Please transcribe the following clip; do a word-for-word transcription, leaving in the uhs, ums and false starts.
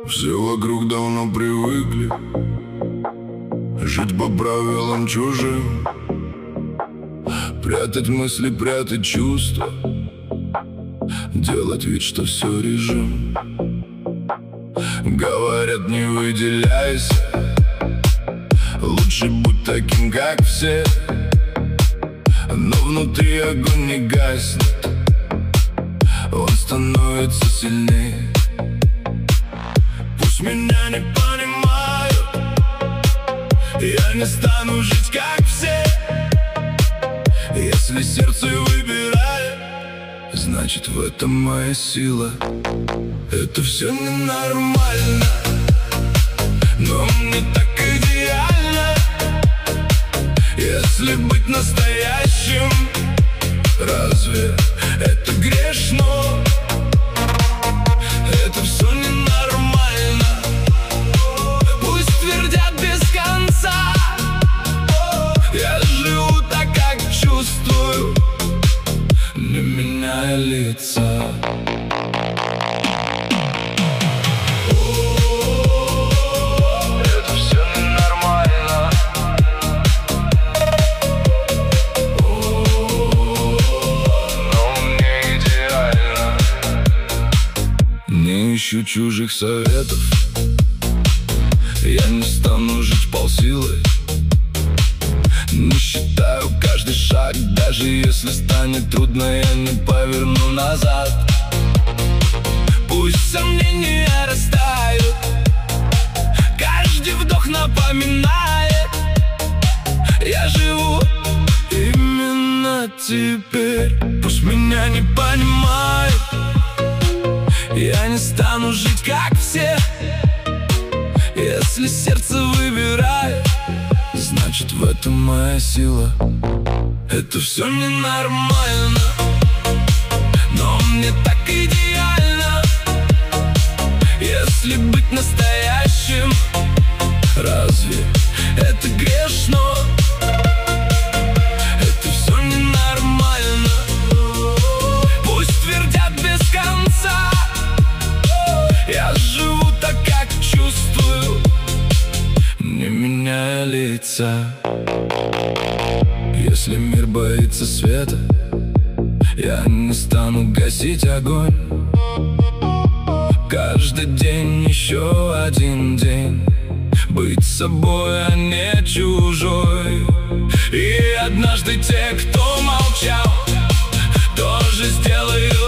Все вокруг давно привыкли жить по правилам чужим, прятать мысли, прятать чувства, делать вид, что все режим. Говорят, не выделяйся, лучше будь таким, как все. Но внутри огонь не гаснет, он становится сильнее. Пусть меня не понимают, я не стану жить, как все. Если сердце выбирает, значит в этом моя сила. Это все ненормально, но мне так идеально. Если быть настоящим, разве это грешно? Это все ненормально, пусть твердят без конца. Я живу так, как чувствую, не меняя лица. Не ищу чужих советов, я не стану жить полсилы. Не считаю каждый шаг, даже если станет трудно, я не поверну назад. Пусть сомнения растают, каждый вдох напоминает: я живу именно теперь. Пусть меня не понимают, я не стану жить, как все. Если сердце выбирает, значит в этом моя сила. Это все ненормально, но мне так идеально. Если быть настоящим, разве это грешно? Это все ненормально, пусть твердят без конца. Я живу так, как чувствую, не меняя лица. Если мир боится света, я не стану гасить огонь. Каждый день еще один день, быть собой, а не чужой. И однажды те, кто молчал, тоже сделают